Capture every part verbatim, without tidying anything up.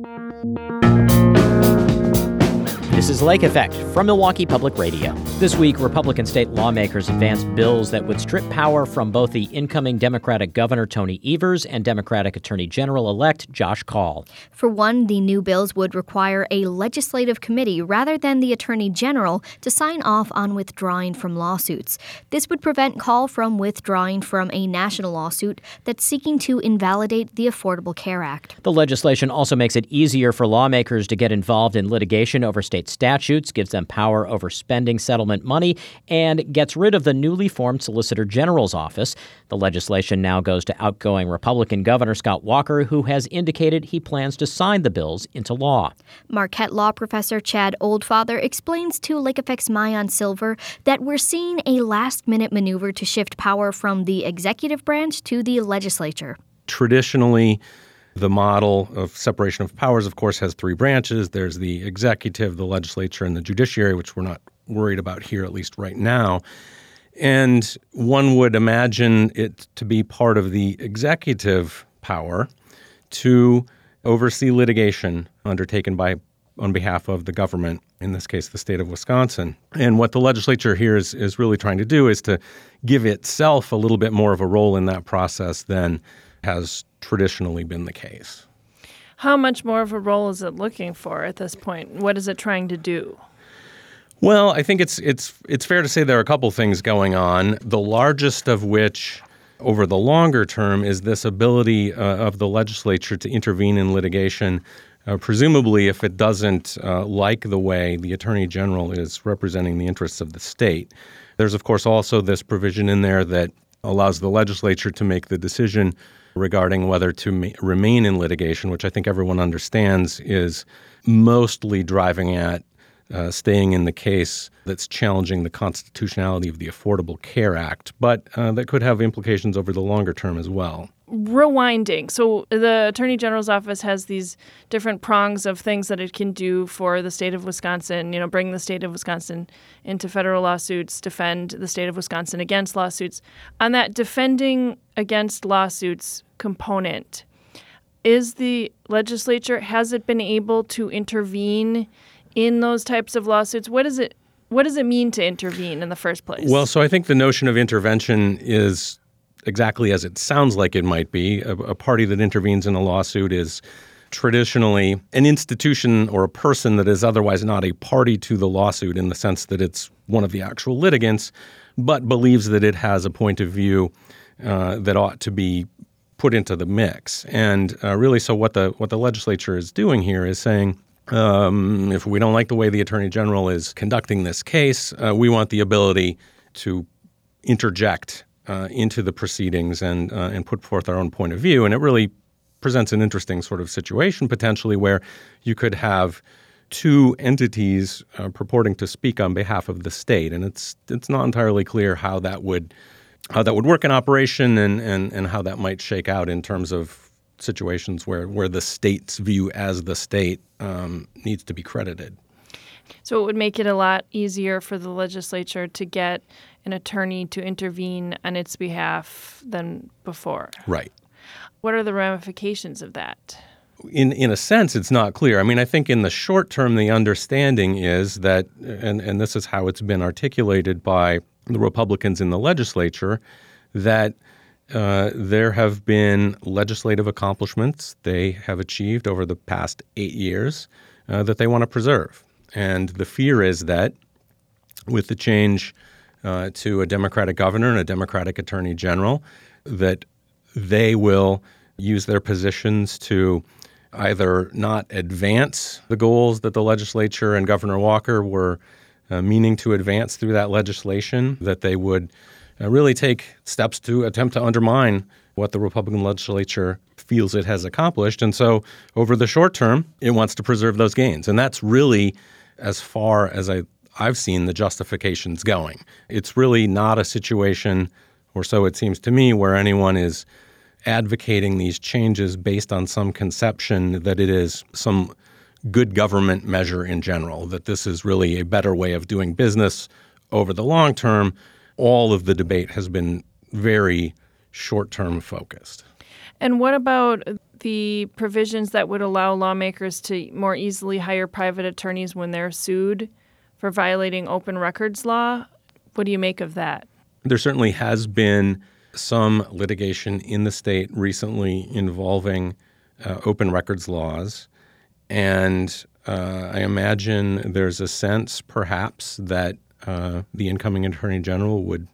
This is Lake Effect from Milwaukee Public Radio. This week, Republican state lawmakers advanced bills that would strip power from both the incoming Democratic Governor Tony Evers and Democratic Attorney General-elect Josh Kaul. For one, the new bills would require a legislative committee rather than the Attorney General to sign off on withdrawing from lawsuits. This would prevent Kaul from withdrawing from a national lawsuit that's seeking to invalidate the Affordable Care Act. The legislation also makes it easier for lawmakers to get involved in litigation over state statutes, gives them power over spending settlement money, and gets rid of the newly formed Solicitor General's office. The legislation now goes to outgoing Republican Governor Scott Walker, who has indicated he plans to sign the bills into law. Marquette Law Professor Chad Oldfather explains to Lake Effect's Maayan Silver that we're seeing a last-minute maneuver to shift power from the executive branch to the legislature. Traditionally, the model of separation of powers, of course, has three branches. There's the executive, the legislature, and the judiciary, which we're not worried about here, at least right now. And one would imagine it to be part of the executive power to oversee litigation undertaken by on behalf of the government, in this case, the state of Wisconsin. And what the legislature here is, is really trying to do is to give itself a little bit more of a role in that process than has traditionally been the case. How much more of a role is it looking for at this point? What is it trying to do? Well, I think it's it's it's fair to say there are a couple things going on, the largest of which over the longer term is this ability uh, of the legislature to intervene in litigation, uh, presumably if it doesn't uh, like the way the Attorney General is representing the interests of the state. There's, of course, also this provision in there that allows the legislature to make the decision regarding whether to ma- remain in litigation, which I think everyone understands is mostly driving at uh, staying in the case that's challenging the constitutionality of the Affordable Care Act, but uh, that could have implications over the longer term as well. Rewinding. So the Attorney General's office has these different prongs of things that it can do for the state of Wisconsin, you know, bring the state of Wisconsin into federal lawsuits, defend the state of Wisconsin against lawsuits. On that defending against lawsuits component, is the legislature, has it been able to intervene in those types of lawsuits? What is it, what does it mean to intervene in the first place? Well, so I think the notion of intervention is exactly as it sounds like it might be. A, a party that intervenes in a lawsuit is traditionally an institution or a person that is otherwise not a party to the lawsuit in the sense that it's one of the actual litigants, but believes that it has a point of view uh, that ought to be put into the mix. And uh, really, so what the what the legislature is doing here is saying, um, if we don't like the way the Attorney General is conducting this case, uh, we want the ability to interject Uh, into the proceedings and uh, and put forth our own point of view. And it really presents an interesting sort of situation potentially where you could have two entities uh, purporting to speak on behalf of the state. And it's it's not entirely clear how that would how that would work in operation and and, and how that might shake out in terms of situations where, where the state's view as the state um, needs to be credited. So it would make it a lot easier for the legislature to get an attorney to intervene on its behalf than before. Right. What are the ramifications of that? In in a sense, it's not clear. I mean, I think in the short term, the understanding is that, and, and this is how it's been articulated by the Republicans in the legislature, that uh, there have been legislative accomplishments they have achieved over the past eight years uh, that they want to preserve. And the fear is that with the change uh, to a Democratic governor and a Democratic attorney general, that they will use their positions to either not advance the goals that the legislature and Governor Walker were uh, meaning to advance through that legislation, that they would uh, really take steps to attempt to undermine what the Republican legislature feels it has accomplished. And so over the short term, it wants to preserve those gains. And that's really, as far as I, I've seen, the justifications going. It's really not a situation, or so it seems to me, where anyone is advocating these changes based on some conception that it is some good government measure in general, that this is really a better way of doing business over the long term. All of the debate has been very short-term focused. And what about the provisions that would allow lawmakers to more easily hire private attorneys when they're sued for violating open records law? What do you make of that? There certainly has been some litigation in the state recently involving uh, open records laws. And uh, I imagine there's a sense, perhaps, that uh, the incoming Attorney General would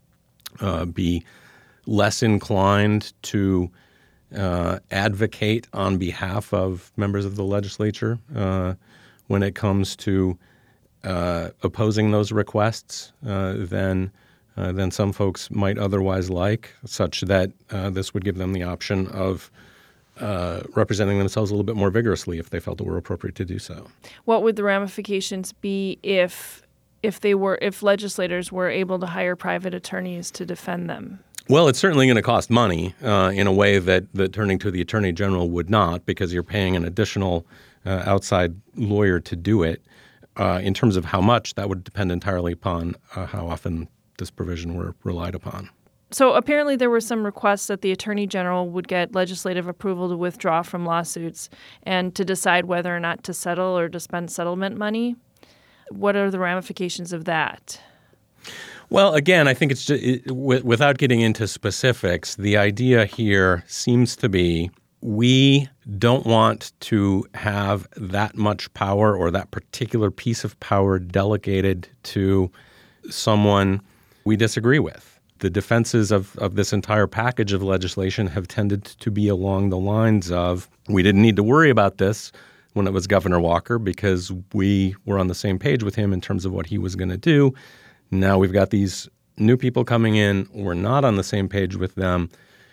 uh, be less inclined to uh, advocate on behalf of members of the legislature uh, when it comes to uh, opposing those requests uh, than uh, than some folks might otherwise like, such that uh, this would give them the option of uh, representing themselves a little bit more vigorously if they felt it were appropriate to do so. What would the ramifications be if if they were if legislators were able to hire private attorneys to defend them? Well, it's certainly going to cost money uh, in a way that, that turning to the Attorney General would not, because you're paying an additional uh, outside lawyer to do it. Uh, in terms of how much, that would depend entirely upon uh, how often this provision were relied upon. So apparently there were some requests that the Attorney General would get legislative approval to withdraw from lawsuits and to decide whether or not to settle or to spend settlement money. What are the ramifications of that? Well, again, I think it's just, it, w- without getting into specifics, the idea here seems to be we don't want to have that much power or that particular piece of power delegated to someone we disagree with. The defenses of, of this entire package of legislation have tended to be along the lines of, we didn't need to worry about this when it was Governor Walker because we were on the same page with him in terms of what he was going to do. Now we've got these new people coming in. We're not on the same page with them.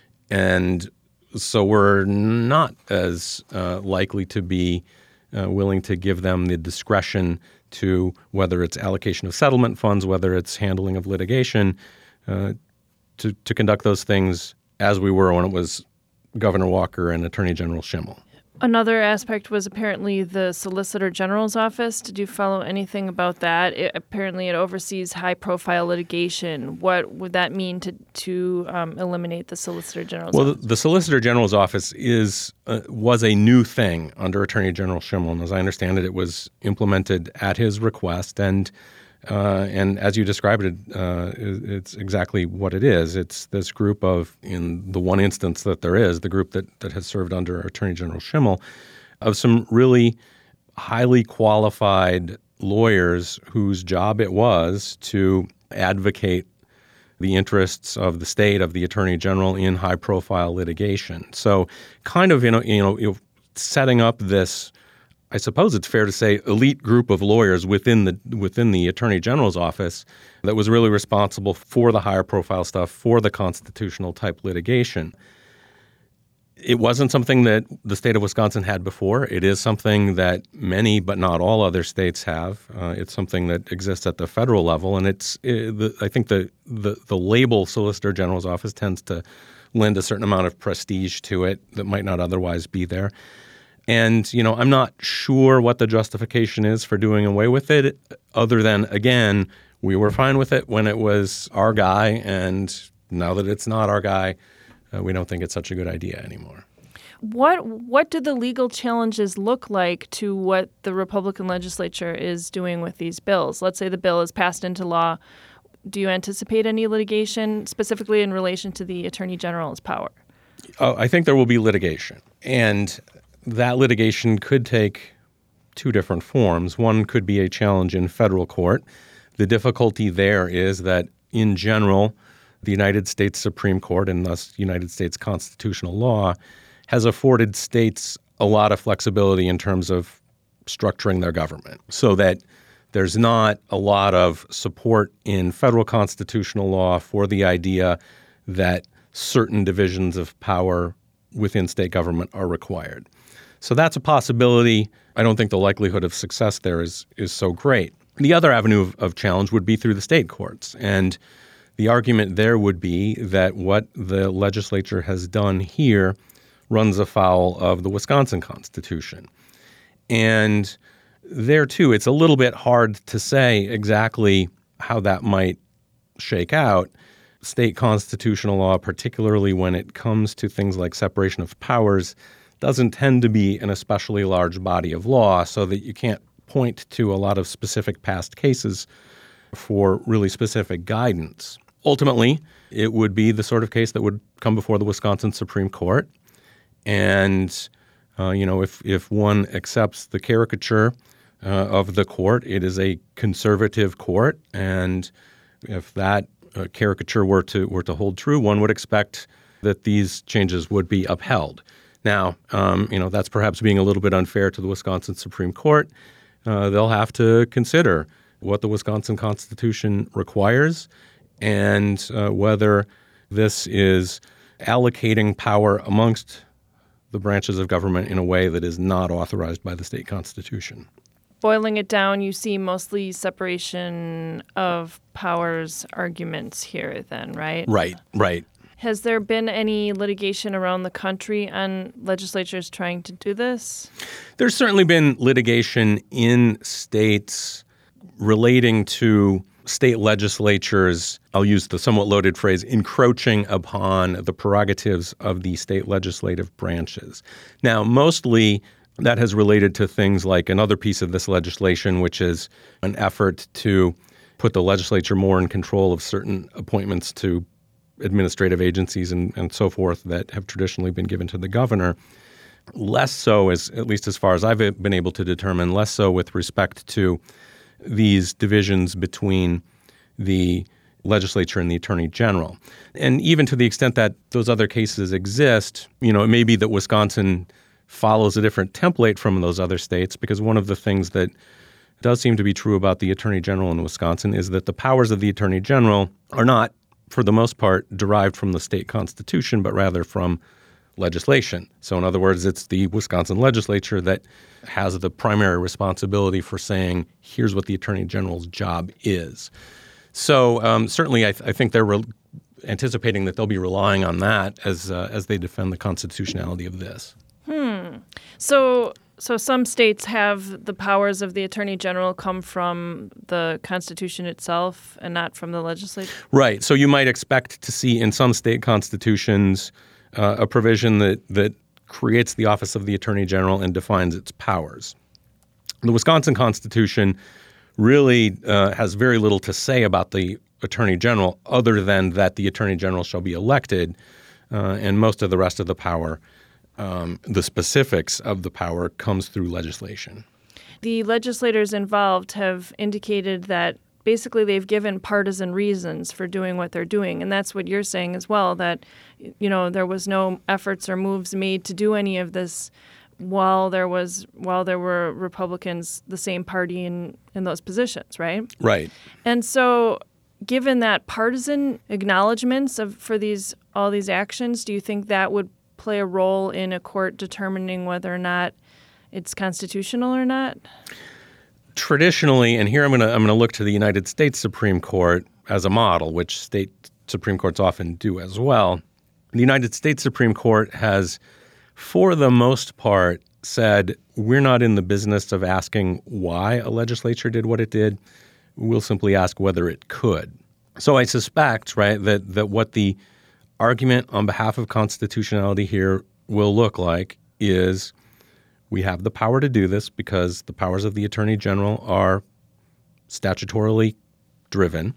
And so we're not as uh, likely to be uh, willing to give them the discretion to whether it's allocation of settlement funds, whether it's handling of litigation, uh, to, to conduct those things as we were when it was Governor Walker and Attorney General Schimmel. Another aspect was apparently the Solicitor General's office. Did you follow anything about that? It, apparently it oversees high-profile litigation. What would that mean to, to um, eliminate the Solicitor General's well, office? Well, the, the Solicitor General's office is uh, was a new thing under Attorney General Schimmel. And as I understand it, it was implemented at his request. And Uh, and as you described it, uh, it's exactly what it is. It's this group of, in the one instance that there is, the group that, that has served under Attorney General Schimmel, of some really highly qualified lawyers whose job it was to advocate the interests of the state, of the Attorney General in high-profile litigation. So kind of, you know, you know, you know setting up this, I suppose it's fair to say, elite group of lawyers within the within the Attorney General's office that was really responsible for the higher profile stuff, for the constitutional type litigation. It wasn't something that the state of Wisconsin had before. It is something that many, but not all other states have. Uh, it's something that exists at the federal level, and it's. It, the, I think the, the the label Solicitor General's office tends to lend a certain amount of prestige to it that might not otherwise be there. And, you know, I'm not sure what the justification is for doing away with it, other than, again, we were fine with it when it was our guy, and now that it's not our guy, uh, we don't think it's such a good idea anymore. What what do the legal challenges look like to what the Republican legislature is doing with these bills? Let's say the bill is passed into law. Do you anticipate any litigation, specifically in relation to the Attorney General's power? Oh, I think there will be litigation. And that litigation could take two different forms. One could be a challenge in federal court. The difficulty there is that, in general, the United States Supreme Court, and thus United States constitutional law, has afforded states a lot of flexibility in terms of structuring their government, so that there's not a lot of support in federal constitutional law for the idea that certain divisions of power within state government are required. So that's a possibility. I don't think the likelihood of success there is is so great. The other avenue of, of challenge would be through the state courts. And the argument there would be that what the legislature has done here runs afoul of the Wisconsin Constitution. And there, too, it's a little bit hard to say exactly how that might shake out. state constitutional law, particularly when it comes to things like separation of powers, doesn't tend to be an especially large body of law, so that you can't point to a lot of specific past cases for really specific guidance. Ultimately, it would be the sort of case that would come before the Wisconsin Supreme Court. And, uh, you know, if, if one accepts the caricature uh, of the court, it is a conservative court. And if that uh, caricature were to were to hold true, one would expect that these changes would be upheld. Now, um, you know, that's perhaps being a little bit unfair to the Wisconsin Supreme Court. Uh, they'll have to consider what the Wisconsin Constitution requires and uh, whether this is allocating power amongst the branches of government in a way that is not authorized by the state constitution. Boiling it down, you see mostly separation of powers arguments here then, right? Right, right. Has there been any litigation around the country on legislatures trying to do this? There's certainly been litigation in states relating to state legislatures, I'll use the somewhat loaded phrase, encroaching upon the prerogatives of the state legislative branches. Now, mostly that has related to things like another piece of this legislation, which is an effort to put the legislature more in control of certain appointments to administrative agencies and, and so forth that have traditionally been given to the governor. Less so, as at least as far as I've been able to determine, less so with respect to these divisions between the legislature and the attorney general. And even to the extent that those other cases exist, you know, it may be that Wisconsin follows a different template from those other states, because one of the things that does seem to be true about the attorney general in Wisconsin is that the powers of the attorney general are not, for the most part, derived from the state constitution, but rather from legislation. So in other words, it's the Wisconsin legislature that has the primary responsibility for saying, here's what the attorney general's job is. So um, certainly I, th- I think they're re- anticipating that they'll be relying on that as uh, as they defend the constitutionality of this. Hmm. So so some states have the powers of the attorney general come from the Constitution itself and not from the legislature? Right. So you might expect to see in some state constitutions uh, a provision that, that creates the office of the attorney general and defines its powers. The Wisconsin Constitution really uh, has very little to say about the attorney general other than that the attorney general shall be elected, uh, and most of the rest of the power, um, the specifics of the power, comes through legislation. The legislators involved have indicated that basically they've given partisan reasons for doing what they're doing. And that's what you're saying as well, that, you know, there was no efforts or moves made to do any of this while there was while there were Republicans, the same party in, in those positions, right? Right. And so given that partisan acknowledgments of for these all these actions, do you think that would play a role in a court determining whether or not it's constitutional or not? Traditionally, and here I'm going to I'm going to look to the United States Supreme Court as a model, which state Supreme Courts often do as well. The United States Supreme Court has, for the most part, said we're not in the business of asking why a legislature did what it did. We'll simply ask whether it could. So I suspect, right, that that what the argument on behalf of constitutionality here will look like is we have the power to do this because the powers of the attorney general are statutorily driven.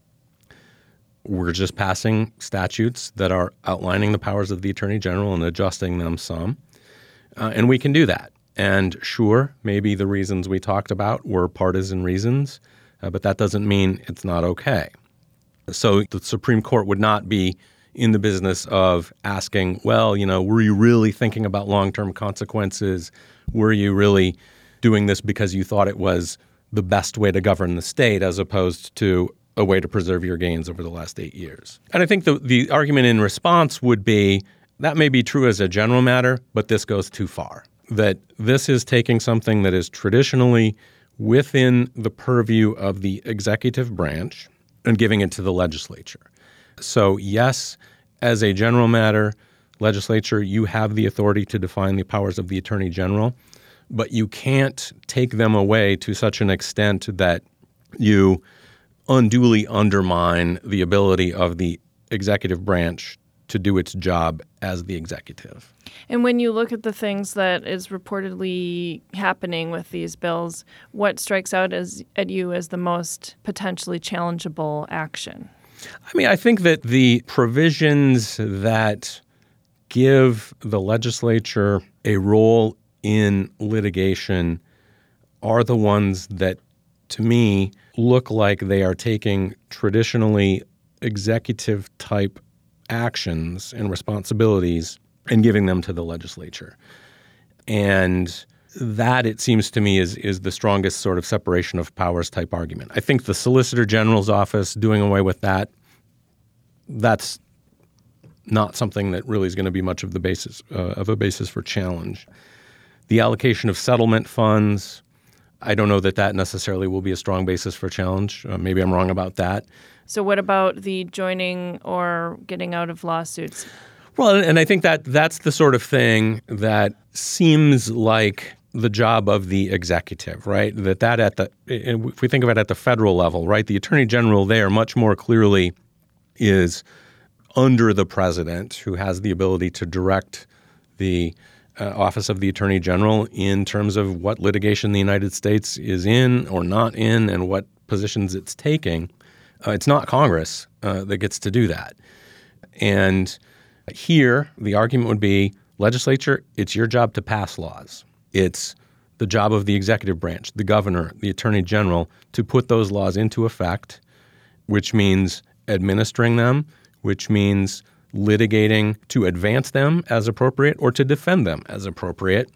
We're just passing statutes that are outlining the powers of the attorney general and adjusting them some. Uh, and we can do that. And sure, maybe the reasons we talked about were partisan reasons, uh, but that doesn't mean it's not okay. So the Supreme Court would not be in the business of asking, well, you know, were you really thinking about long-term consequences? Were you really doing this because you thought it was the best way to govern the state as opposed to a way to preserve your gains over the last eight years? And I think the, the argument in response would be that may be true as a general matter, but this goes too far. That this is taking something that is traditionally within the purview of the executive branch and giving it to the legislature. So yes, as a general matter, legislature, you have the authority to define the powers of the attorney general, but you can't take them away to such an extent that you unduly undermine the ability of the executive branch to do its job as the executive. And when you look at the things that is reportedly happening with these bills, what strikes out as at you as the most potentially challengeable action? I mean, I think that the provisions that give the legislature a role in litigation are the ones that, to me, look like they are taking traditionally executive-type actions and responsibilities and giving them to the legislature. And that, it seems to me, is is the strongest sort of separation of powers type argument. I think the Solicitor General's office, doing away with that, that's not something that really is going to be much of the basis uh, of a basis for challenge. The allocation of settlement funds, I don't know that that necessarily will be a strong basis for challenge. Uh, maybe I'm wrong about that. So what about the joining or getting out of lawsuits? Well, and I think that that's the sort of thing that seems like the job of the executive, right? That that at the, if we think of it at the federal level, right, the Attorney General there much more clearly is under the president, who has the ability to direct the uh, Office of the Attorney General in terms of what litigation the United States is in or not in and what positions it's taking. Uh, it's not Congress uh, that gets to do that. And here, the argument would be, legislature, it's your job to pass laws. It's the job of the executive branch, the governor, the attorney general, to put those laws into effect, which means administering them, which means litigating to advance them as appropriate or to defend them as appropriate.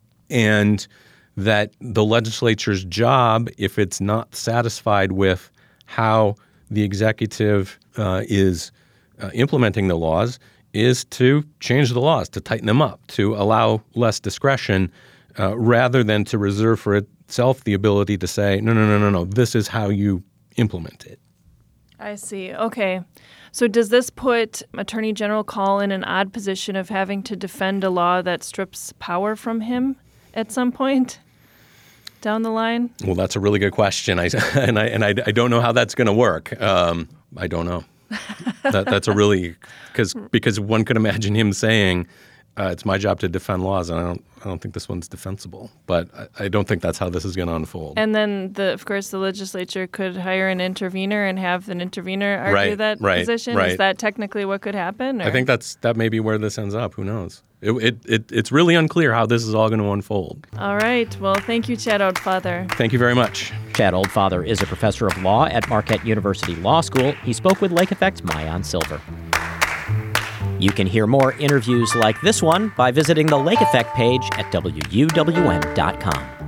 And that the legislature's job, if it's not satisfied with how the executive uh, is uh, implementing the laws, is to change the laws, to tighten them up, to allow less discretion, uh, rather than to reserve for itself the ability to say, no, no, no, no, no, this is how you implement it. I see. Okay. So does this put Attorney General Call in an odd position of having to defend a law that strips power from him at some point down the line? Well, that's a really good question. I, and I and I, I don't know how that's going to work. Um, I don't know. that, that's a really because because one could imagine him saying, uh, "It's my job to defend laws," and I don't I don't think this one's defensible. But I, I don't think that's how this is going to unfold. And then, the, of course, the legislature could hire an intervener and have an intervener argue right, that right, position. Right. Is that technically what could happen? Or? I think that's that may be where this ends up. Who knows? It, it, it it's really unclear how this is all going to unfold. All right. Well, thank you, Chad Oldfather. Thank you very much. Chad Oldfather is a professor of law at Marquette University Law School. He spoke with Lake Effect's Maayan Silver. You can hear more interviews like this one by visiting the Lake Effect page at W U W M dot com.